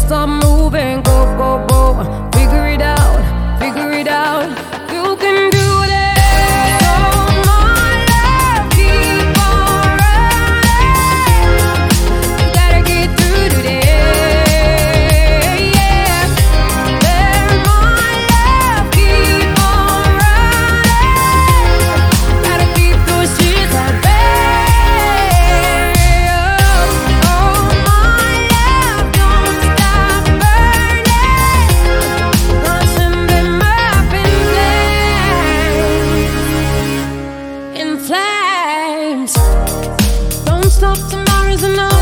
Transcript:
stop moving, go, go, go. Figure it out, figure it out. You can do this. Oh, my love, keep on running. You gotta get through today, yeah. Let my love keep on running. Gotta keep those tears at bay. Oh, my love, don't stop burning. Constant them up in flames. Don't stop, tomorrow's enough.